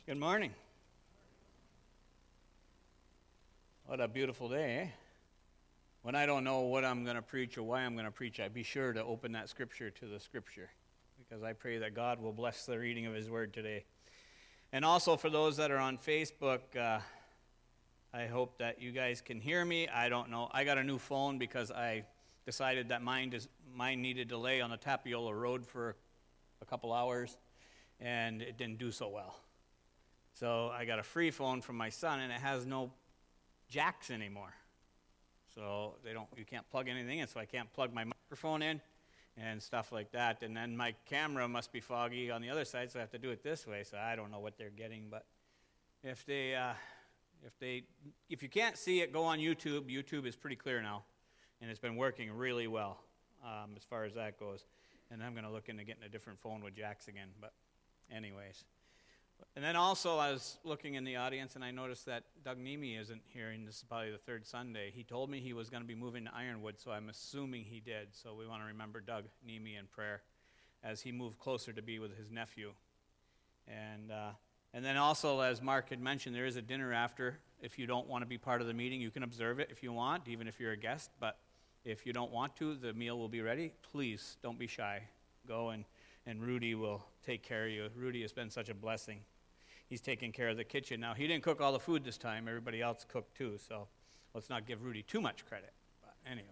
Good morning. What a beautiful day, eh? When I don't know what I'm going to preach or why I'm going to preach, I be sure to open that scripture to the scripture, because I pray that God will bless the reading of his word today. And also for those that are on Facebook, I hope that you guys can hear me. I don't know. I got a new phone because I decided that mine needed to lay on the Tapiola Road for a couple hours, and it didn't do so well. So I got a free phone from my son, and it has no jacks anymore. So you can't plug anything in, so I can't plug my microphone in and stuff like that. And then my camera must be foggy on the other side, so I have to do it this way. So I don't know what they're getting, but if you can't see it, go on YouTube. YouTube is pretty clear now, and it's been working really well as far as that goes. And I'm going to look into getting a different phone with jacks again. But anyways. And then also I was looking in the audience, and I noticed that Doug Nemi isn't here, and this is probably the third Sunday. He told me he was going to be moving to Ironwood, so I'm assuming he did. So we want to remember Doug Nemi in prayer as he moved closer to be with his nephew. And then also, as Mark had mentioned, there is a dinner after. If you don't want to be part of the meeting, you can observe it if you want, even if you're a guest. But if you don't want to, the meal will be ready. Please don't be shy. Go and Rudy will take care of you. Rudy has been such a blessing. He's taking care of the kitchen. Now, he didn't cook all the food this time. Everybody else cooked too, so let's not give Rudy too much credit. But anyway.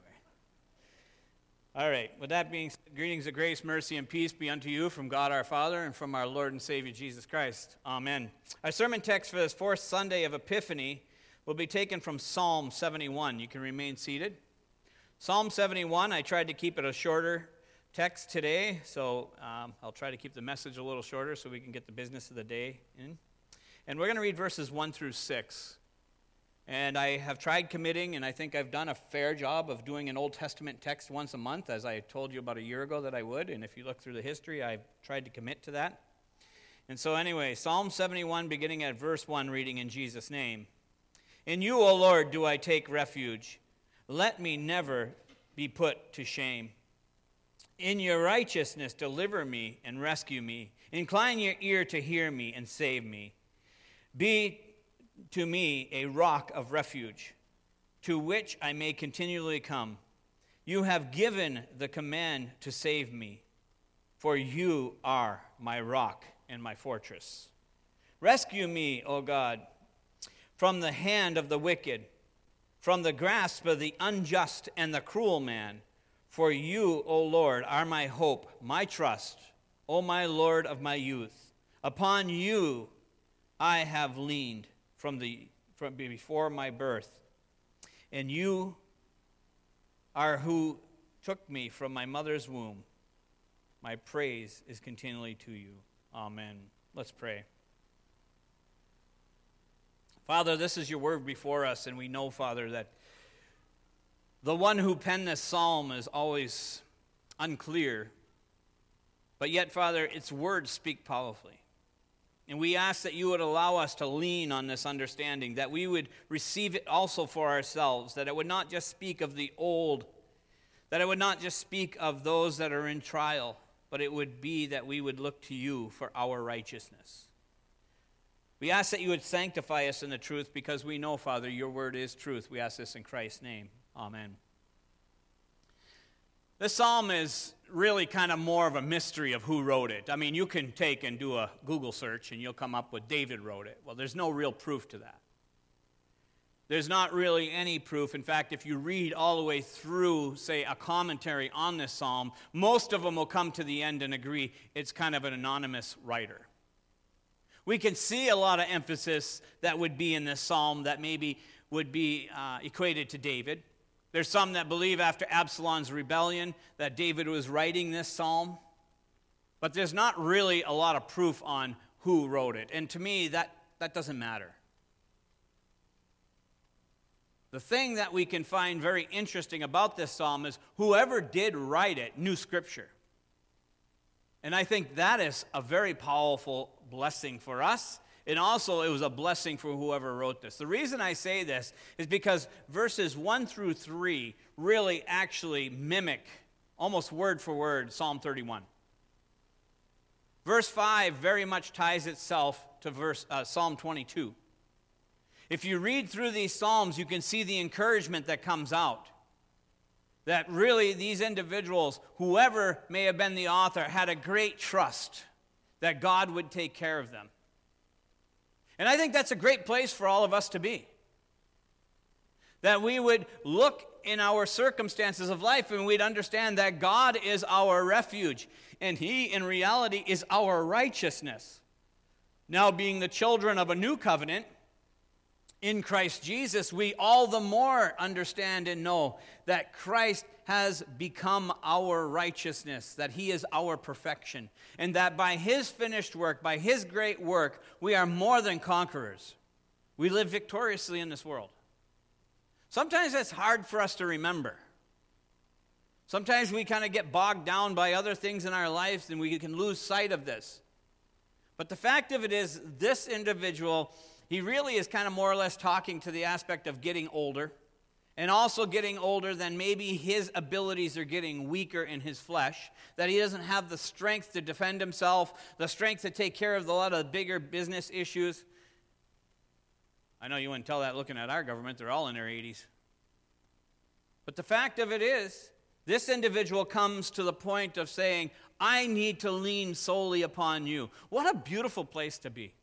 All right, with that being said, greetings of grace, mercy, and peace be unto you from God our Father and from our Lord and Savior Jesus Christ. Amen. Our sermon text for this fourth Sunday of Epiphany will be taken from Psalm 71. You can remain seated. Psalm 71, I tried to keep it a shorter text today, so I'll try to keep the message a little shorter so we can get the business of the day in. And we're going to read verses 1 through 6. And I have tried committing, and I think I've done a fair job of doing an Old Testament text once a month, as I told you about a year ago that I would. And if you look through the history, I've tried to commit to that. And so anyway, Psalm 71, beginning at verse 1, reading in Jesus' name. In you, O Lord, do I take refuge. Let me never be put to shame. In your righteousness, deliver me and rescue me. Incline your ear to hear me and save me. Be to me a rock of refuge, to which I may continually come. You have given the command to save me, for you are my rock and my fortress. Rescue me, O God, from the hand of the wicked, from the grasp of the unjust and the cruel man. For you, O Lord, are my hope, my trust, O my Lord of my youth. Upon you I have leaned from before my birth, and you are who took me from my mother's womb. My praise is continually to you. Amen. Let's pray. Father, this is your word before us, and we know, Father, that the one who penned this psalm is always unclear, but yet, Father, its words speak powerfully. And we ask that you would allow us to lean on this understanding, that we would receive it also for ourselves, that it would not just speak of the old, that it would not just speak of those that are in trial, but it would be that we would look to you for our righteousness. We ask that you would sanctify us in the truth, because we know, Father, your word is truth. We ask this in Christ's name. Amen. This psalm is really kind of more of a mystery of who wrote it. I mean, you can take and do a Google search and you'll come up with David wrote it. Well, there's no real proof to that. There's not really any proof. In fact, if you read all the way through, say, a commentary on this psalm, most of them will come to the end and agree it's kind of an anonymous writer. We can see a lot of emphasis that would be in this psalm that maybe would be equated to David. There's some that believe after Absalom's rebellion that David was writing this psalm. But there's not really a lot of proof on who wrote it. And to me, that doesn't matter. The thing that we can find very interesting about this psalm is whoever did write it knew Scripture. And I think that is a very powerful blessing for us. And also, it was a blessing for whoever wrote this. The reason I say this is because verses 1 through 3 really actually mimic, almost word for word, Psalm 31. Verse 5 very much ties itself to Psalm 22. If you read through these Psalms, you can see the encouragement that comes out. That really these individuals, whoever may have been the author, had a great trust that God would take care of them. And I think that's a great place for all of us to be. That we would look in our circumstances of life and we'd understand that God is our refuge. And He, in reality, is our righteousness. Now, being the children of a new covenant in Christ Jesus, we all the more understand and know that Christ has become our righteousness, that He is our perfection, and that by His finished work, by His great work, we are more than conquerors. We live victoriously in this world. Sometimes it's hard for us to remember. Sometimes we kind of get bogged down by other things in our lives and we can lose sight of this. But the fact of it is, this individual, he really is kind of more or less talking to the aspect of getting older, and also getting older than maybe his abilities are getting weaker in his flesh, that he doesn't have the strength to defend himself, the strength to take care of a lot of the bigger business issues. I know you wouldn't tell that looking at our government. They're all in their 80s. But the fact of it is, this individual comes to the point of saying, I need to lean solely upon you. What a beautiful place to be.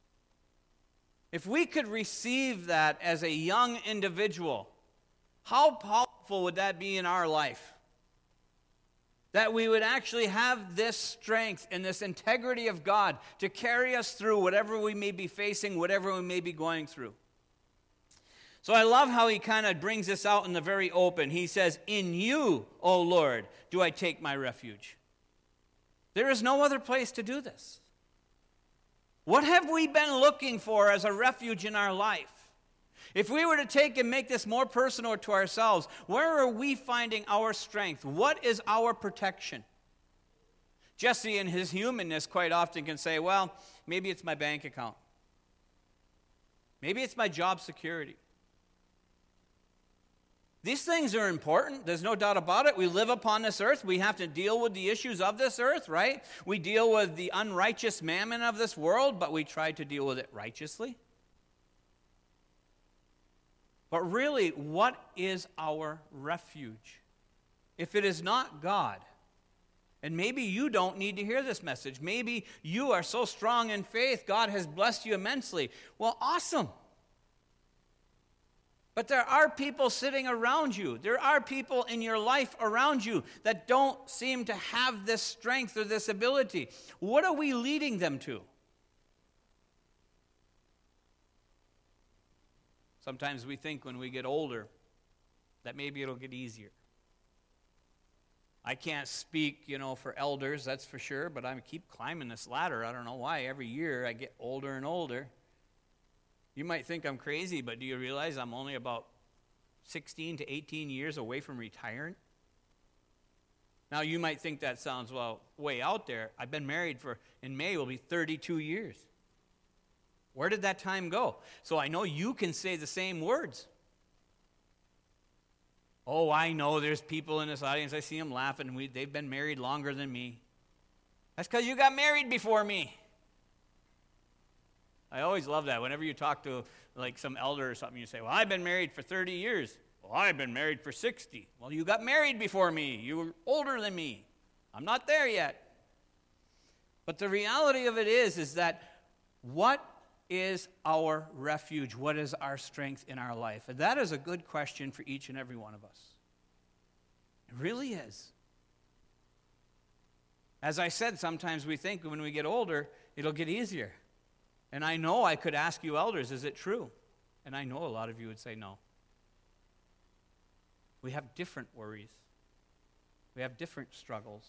If we could receive that as a young individual, how powerful would that be in our life? That we would actually have this strength and this integrity of God to carry us through whatever we may be facing, whatever we may be going through. So I love how he kind of brings this out in the very open. He says, in you, O Lord, do I take my refuge. There is no other place to do this. What have we been looking for as a refuge in our life? If we were to take and make this more personal to ourselves, where are we finding our strength? What is our protection? Jesse, in his humanness, quite often can say, well, maybe it's my bank account. Maybe it's my job security. These things are important. There's no doubt about it. We live upon this earth. We have to deal with the issues of this earth, right? We deal with the unrighteous mammon of this world, but we try to deal with it righteously. But really, what is our refuge? If it is not God, and maybe you don't need to hear this message. Maybe you are so strong in faith, God has blessed you immensely. Well, awesome. But there are people sitting around you. There are people in your life around you that don't seem to have this strength or this ability. What are we leading them to? Sometimes we think when we get older that maybe it'll get easier. I can't speak, for elders, that's for sure, but I keep climbing this ladder. I don't know why. Every year I get older and older. You might think I'm crazy, but do you realize I'm only about 16 to 18 years away from retiring? Now, you might think that sounds, way out there. I've been married in May will be 32 years. Where did that time go? So I know you can say the same words. Oh, I know there's people in this audience, I see them laughing, they've been married longer than me. That's because you got married before me. I always love that. Whenever you talk to some elder or something, you say, well, I've been married for 30 years. Well, I've been married for 60. Well, you got married before me. You were older than me. I'm not there yet. But the reality of it is that what is our refuge? What is our strength in our life? And that is a good question for each and every one of us. It really is. As I said, sometimes we think when we get older, it'll get easier. And I know I could ask you elders, is it true? And I know a lot of you would say no. We have different worries. We have different struggles.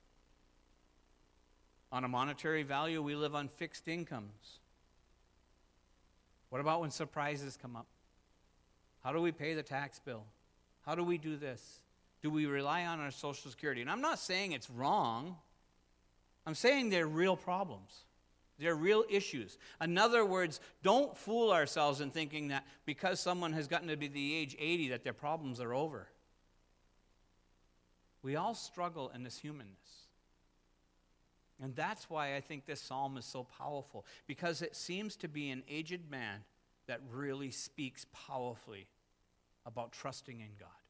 On a monetary value, we live on fixed incomes. What about when surprises come up? How do we pay the tax bill? How do we do this? Do we rely on our Social Security? And I'm not saying it's wrong. I'm saying they're real problems. They're real issues. In other words, don't fool ourselves in thinking that because someone has gotten to be the age 80 that their problems are over. We all struggle in this humanness. And that's why I think this psalm is so powerful, because it seems to be an aged man that really speaks powerfully about trusting in God.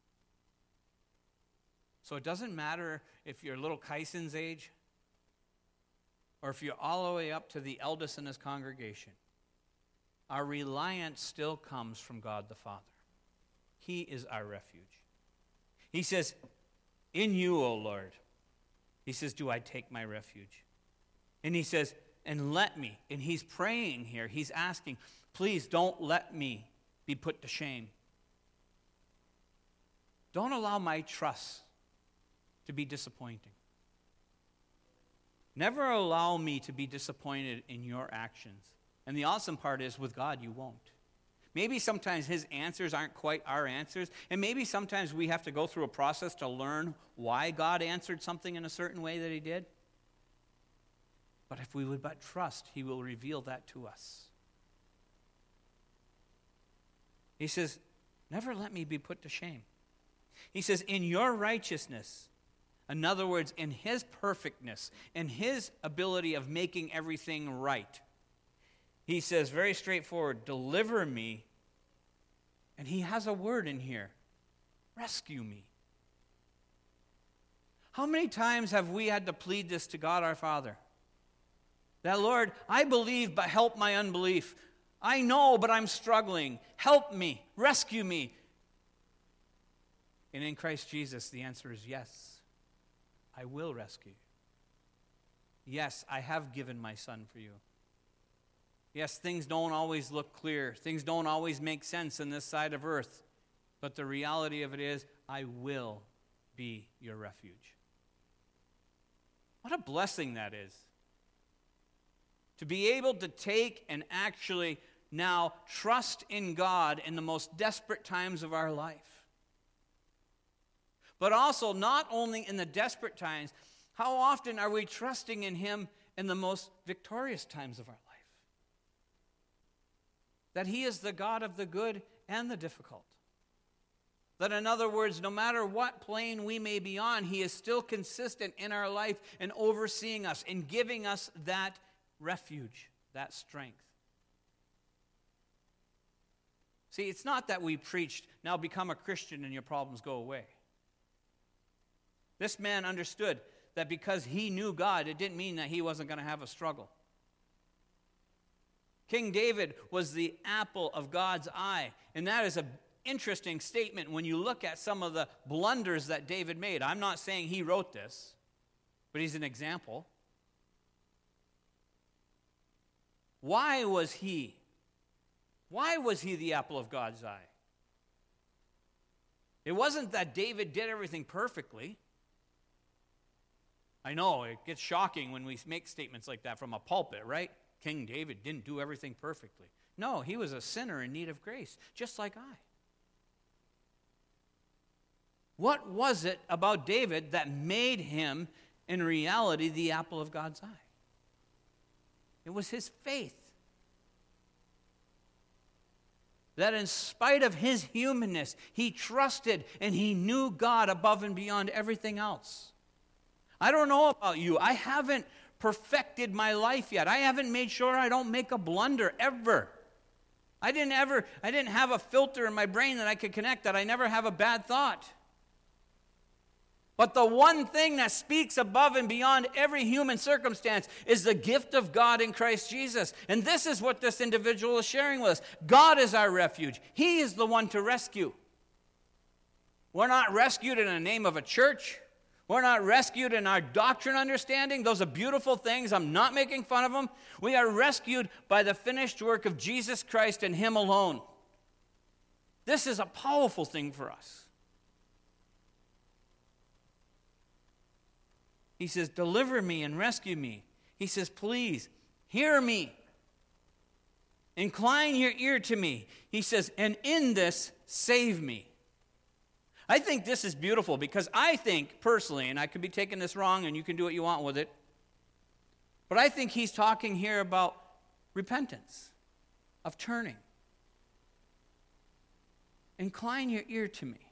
So it doesn't matter if you're little Kyson's age or if you're all the way up to the eldest in his congregation. Our reliance still comes from God the Father. He is our refuge. He says, in you, O Lord, he says, do I take my refuge? And he says, and let me, and he's praying here, he's asking, please don't let me be put to shame. Don't allow my trust to be disappointing. Never allow me to be disappointed in your actions. And the awesome part is, with God, you won't. Maybe sometimes his answers aren't quite our answers, and maybe sometimes we have to go through a process to learn why God answered something in a certain way that he did. But if we would but trust, he will reveal that to us. He says, never let me be put to shame. He says, in your righteousness, in other words, in his perfectness, in his ability of making everything right, he says very straightforward, deliver me. And he has a word in here, rescue me. How many times have we had to plead this to God our Father? That, Lord, I believe, but help my unbelief. I know, but I'm struggling. Help me, rescue me. And in Christ Jesus, the answer is yes, I will rescue you. Yes, I have given my Son for you. Yes, things don't always look clear. Things don't always make sense in this side of earth. But the reality of it is, I will be your refuge. What a blessing that is. To be able to take and actually now trust in God in the most desperate times of our life. But also, not only in the desperate times, how often are we trusting in him in the most victorious times of our life? That he is the God of the good and the difficult. That, in other words, no matter what plane we may be on, he is still consistent in our life and overseeing us and giving us that refuge, that strength. See, it's not that we preached, now become a Christian and your problems go away. This man understood that because he knew God, it didn't mean that he wasn't going to have a struggle. King David was the apple of God's eye, and that is an interesting statement when you look at some of the blunders that David made. I'm not saying he wrote this, but he's an example. Why was he the apple of God's eye? It wasn't that David did everything perfectly. I know, it gets shocking when we make statements like that from a pulpit, right? King David didn't do everything perfectly. No, he was a sinner in need of grace, just like I. What was it about David that made him, in reality, the apple of God's eye? It was his faith. That in spite of his humanness, he trusted and he knew God above and beyond everything else. I don't know about you. I haven't perfected my life yet. I haven't made sure I don't make a blunder ever. I didn't have a filter in my brain that I could connect that I never have a bad thought. But the one thing that speaks above and beyond every human circumstance is the gift of God in Christ Jesus. And this is what this individual is sharing with us. God is our refuge. He is the one to rescue. We're not rescued in the name of a church. We're not rescued in our doctrine understanding. Those are beautiful things. I'm not making fun of them. We are rescued by the finished work of Jesus Christ and him alone. This is a powerful thing for us. He says, deliver me and rescue me. He says, please, hear me. Incline your ear to me. He says, and in this, save me. I think this is beautiful because I think personally, and I could be taking this wrong and you can do what you want with it, but I think he's talking here about repentance, of turning. Incline your ear to me.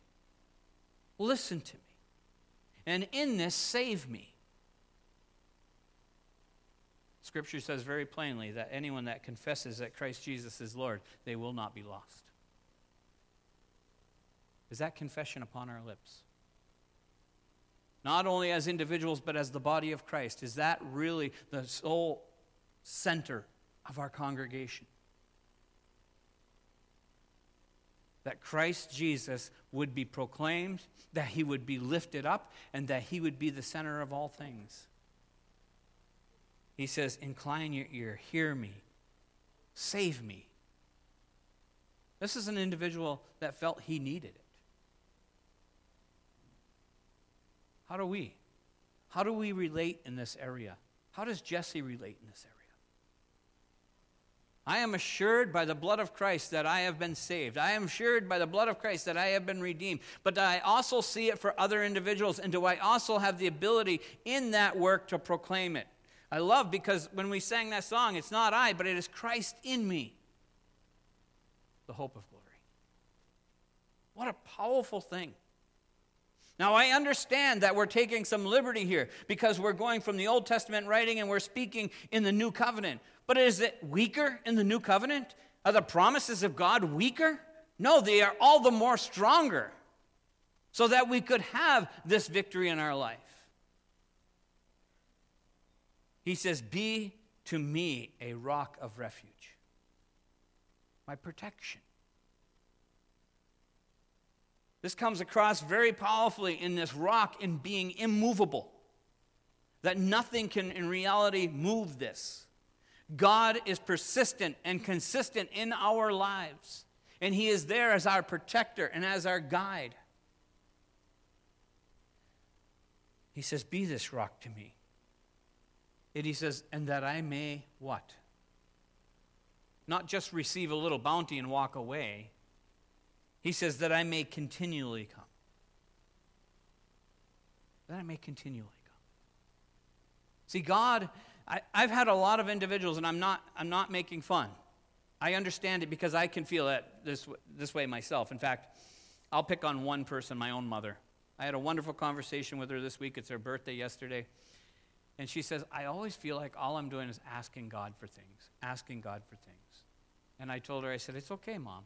Listen to me. And in this, save me. Scripture says very plainly that anyone that confesses that Christ Jesus is Lord, they will not be lost. Is that confession upon our lips? Not only as individuals, but as the body of Christ. Is that really the sole center of our congregation? That Christ Jesus would be proclaimed, that he would be lifted up, and that he would be the center of all things. He says, incline your ear, hear me, save me. This is an individual that felt he needed it. How do we? How do we relate in this area? How does Jesse relate in this area? I am assured by the blood of Christ that I have been saved. I am assured by the blood of Christ that I have been redeemed. But do I also see it for other individuals? And do I also have the ability in that work to proclaim it? I love because when we sang that song, it's not I, but it is Christ in me, the hope of glory. What a powerful thing. Now, I understand that we're taking some liberty here because we're going from the Old Testament writing and we're speaking in the New Covenant. But is it weaker in the New Covenant? Are the promises of God weaker? No, they are all the more stronger so that we could have this victory in our life. He says, be to me a rock of refuge, my protection. This comes across very powerfully in this rock in being immovable, that nothing can in reality move this. God is persistent and consistent in our lives, and he is there as our protector and as our guide. He says, be this rock to me. And he says, and that I may what? Not just receive a little bounty and walk away. He says that I may continually come. That I may continually come. See, God, I've had a lot of individuals, and I'm not making fun. I understand it because I can feel it this way myself. In fact, I'll pick on one person, my own mother. I had a wonderful conversation with her this week. It's her birthday yesterday. And she says, I always feel like all I'm doing is asking God for things, asking God for things. And I told her, I said, it's okay, Mom.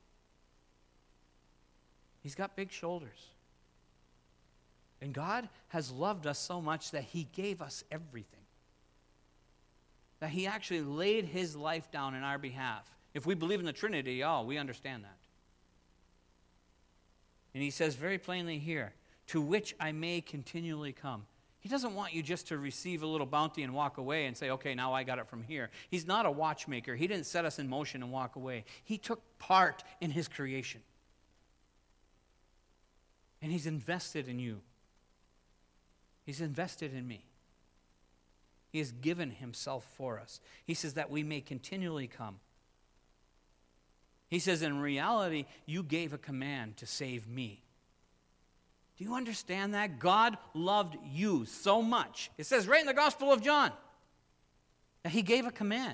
He's got big shoulders. And God has loved us so much that he gave us everything. That he actually laid his life down in our behalf. If we believe in the Trinity, we understand that. And he says very plainly here, to which I may continually come. He doesn't want you just to receive a little bounty and walk away and say, okay, now I got it from here. He's not a watchmaker. He didn't set us in motion and walk away. He took part in his creation. And he's invested in you. He's invested in me. He has given himself for us. He says that we may continually come. He says, in reality, you gave a command to save me. Do you understand that? God loved you so much. It says right in the Gospel of John that he gave a command.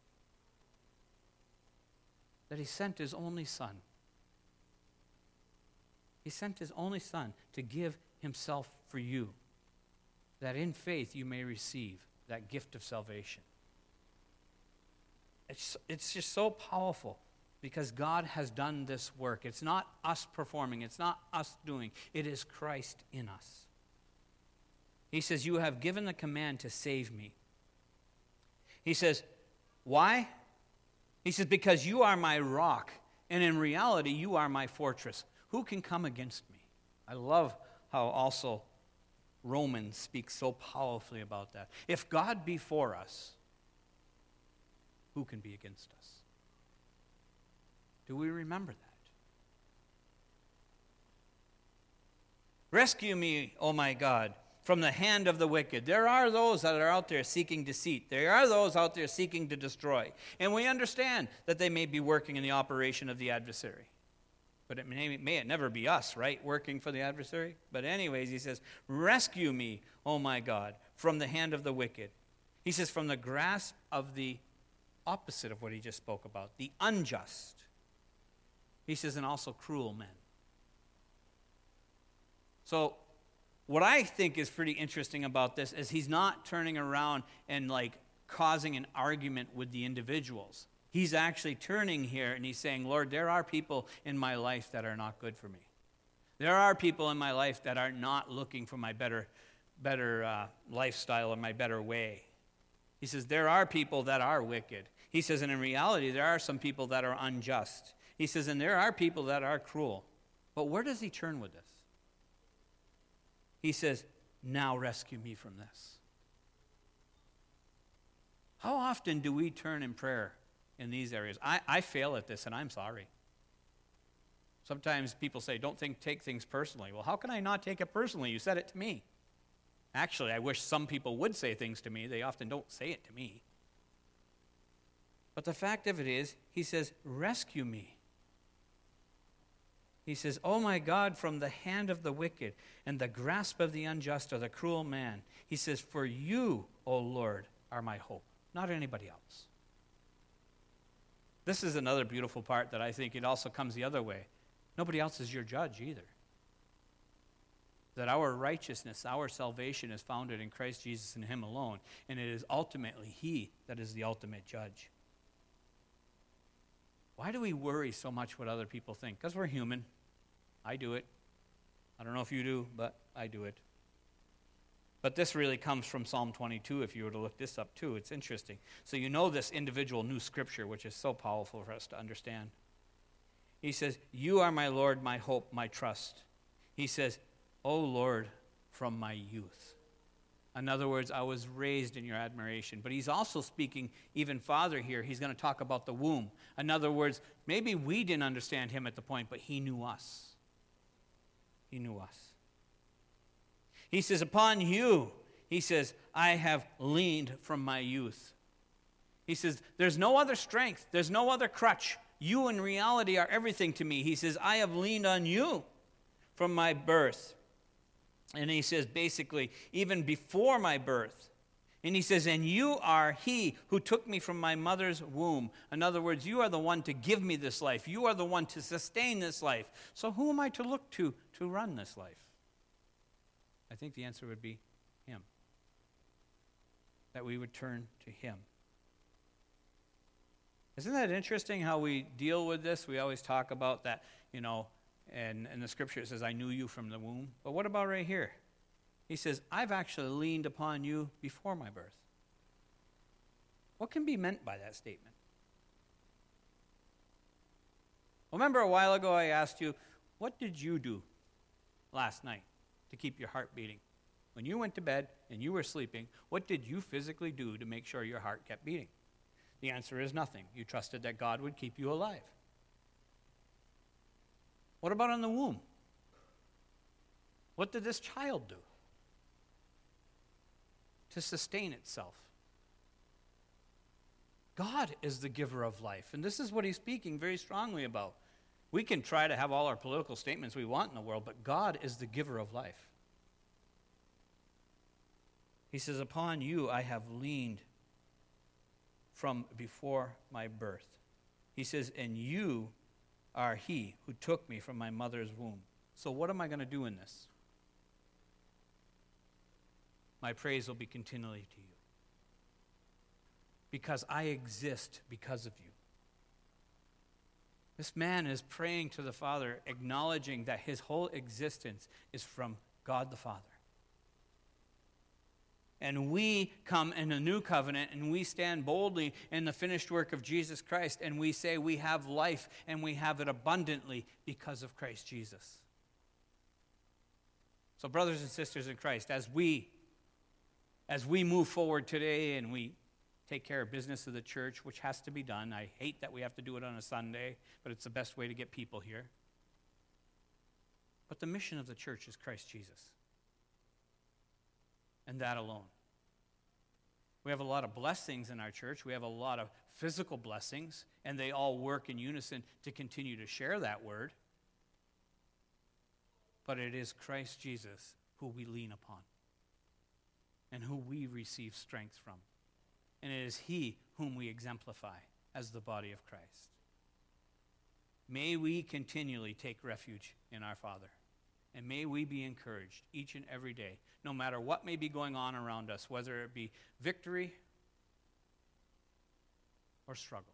That he sent his only son. He sent his only son to give himself for you. That in faith you may receive that gift of salvation. It's just so powerful. Because God has done this work. It's not us performing. It's not us doing. It is Christ in us. He says, you have given the command to save me. He says, why? He says, because you are my rock, and in reality, you are my fortress. Who can come against me? I love how also Romans speaks so powerfully about that. If God be for us, who can be against us? Do we remember that? Rescue me, O my God, from the hand of the wicked. There are those that are out there seeking deceit. There are those out there seeking to destroy. And we understand that they may be working in the operation of the adversary. But it may it never be us, right, working for the adversary? But anyways, he says, rescue me, O my God, from the hand of the wicked. He says, from the grasp of the opposite of what he just spoke about, the unjust. He says, and also cruel men. So what I think is pretty interesting about this is he's not turning around and causing an argument with the individuals. He's actually turning here and he's saying, Lord, there are people in my life that are not good for me. There are people in my life that are not looking for my better lifestyle or my better way. He says, there are people that are wicked. He says, and in reality, there are some people that are unjust. He says, and there are people that are cruel. But where does he turn with this? He says, now rescue me from this. How often do we turn in prayer in these areas? I fail at this, and I'm sorry. Sometimes people say, don't take things personally. Well, how can I not take it personally? You said it to me. Actually, I wish some people would say things to me. They often don't say it to me. But the fact of it is, he says, rescue me. He says, oh my God, from the hand of the wicked and the grasp of the unjust or the cruel man. He says, for you, O Lord, are my hope, not anybody else. This is another beautiful part that I think it also comes the other way. Nobody else is your judge either. That our righteousness, our salvation is founded in Christ Jesus and him alone. And it is ultimately he that is the ultimate judge. Why do we worry so much what other people think? Because we're human. I do it. I don't know if you do, but I do it. But this really comes from Psalm 22, if you were to look this up too. It's interesting. So you know this individual new scripture, which is so powerful for us to understand. He says, you are my Lord, my hope, my trust. He says, O Lord, from my youth. In other words, I was raised in your admiration. But he's also speaking even farther here. He's going to talk about the womb. In other words, maybe we didn't understand him at the point, but he knew us. He knew us. He says, upon you, he says, I have leaned from my youth. He says, there's no other strength. There's no other crutch. You in reality are everything to me. He says, I have leaned on you from my birth. And he says, basically, even before my birth. And he says, and you are he who took me from my mother's womb. In other words, you are the one to give me this life. You are the one to sustain this life. So who am I to look to run this life? I think the answer would be him. That we would turn to him. Isn't that interesting how we deal with this? We always talk about that, and in the scripture it says, I knew you from the womb. But what about right here? He says, I've actually leaned upon you before my birth. What can be meant by that statement? Remember a while ago I asked you, what did you do last night to keep your heart beating? When you went to bed and you were sleeping, what did you physically do to make sure your heart kept beating? The answer is nothing. You trusted that God would keep you alive. What about in the womb? What did this child do to sustain itself? God is the giver of life, and this is what he's speaking very strongly about. We can try to have all our political statements we want in the world, but God is the giver of life. He says, upon you I have leaned from before my birth. He says, and you are he who took me from my mother's womb. So what am I going to do in this? My praise will be continually to you. Because I exist because of you. This man is praying to the Father, acknowledging that his whole existence is from God the Father. And we come in a new covenant and we stand boldly in the finished work of Jesus Christ and we say we have life and we have it abundantly because of Christ Jesus. So brothers and sisters in Christ, as we move forward today and we take care of business of the church, which has to be done. I hate that we have to do it on a Sunday, but it's the best way to get people here. But the mission of the church is Christ Jesus. And that alone. We have a lot of blessings in our church. We have a lot of physical blessings, and they all work in unison to continue to share that word. But it is Christ Jesus who we lean upon and who we receive strength from. And it is he whom we exemplify as the body of Christ. May we continually take refuge in our Father. And may we be encouraged each and every day, no matter what may be going on around us, whether it be victory or struggle.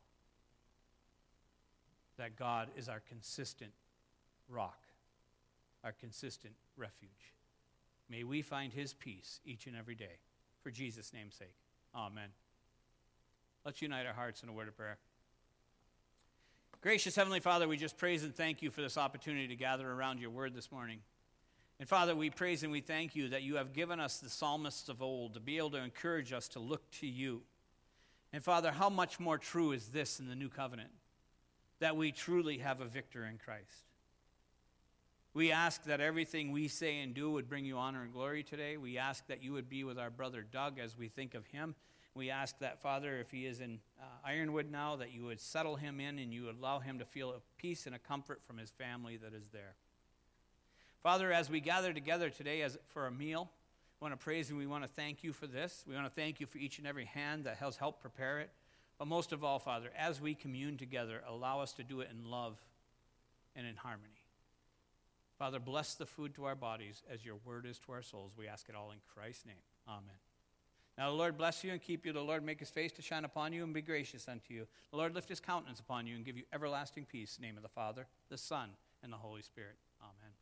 That God is our consistent rock, our consistent refuge. May we find his peace each and every day. For Jesus' name's sake, amen. Let's unite our hearts in a word of prayer. Gracious Heavenly Father, we just praise and thank you for this opportunity to gather around your word this morning. And Father, we praise and we thank you that you have given us the psalmists of old to be able to encourage us to look to you. And Father, how much more true is this in the new covenant, that we truly have a victor in Christ. We ask that everything we say and do would bring you honor and glory today. We ask that you would be with our brother Doug as we think of him. We ask that, Father, if he is in Ironwood now, that you would settle him in and you would allow him to feel a peace and a comfort from his family that is there. Father, as we gather together today for a meal, we want to praise and we want to thank you for this. We want to thank you for each and every hand that has helped prepare it. But most of all, Father, as we commune together, allow us to do it in love and in harmony. Father, bless the food to our bodies as your word is to our souls. We ask it all in Christ's name. Amen. Now the Lord bless you and keep you. The Lord make his face to shine upon you and be gracious unto you. The Lord lift his countenance upon you and give you everlasting peace. In the name of the Father, the Son, and the Holy Spirit. Amen.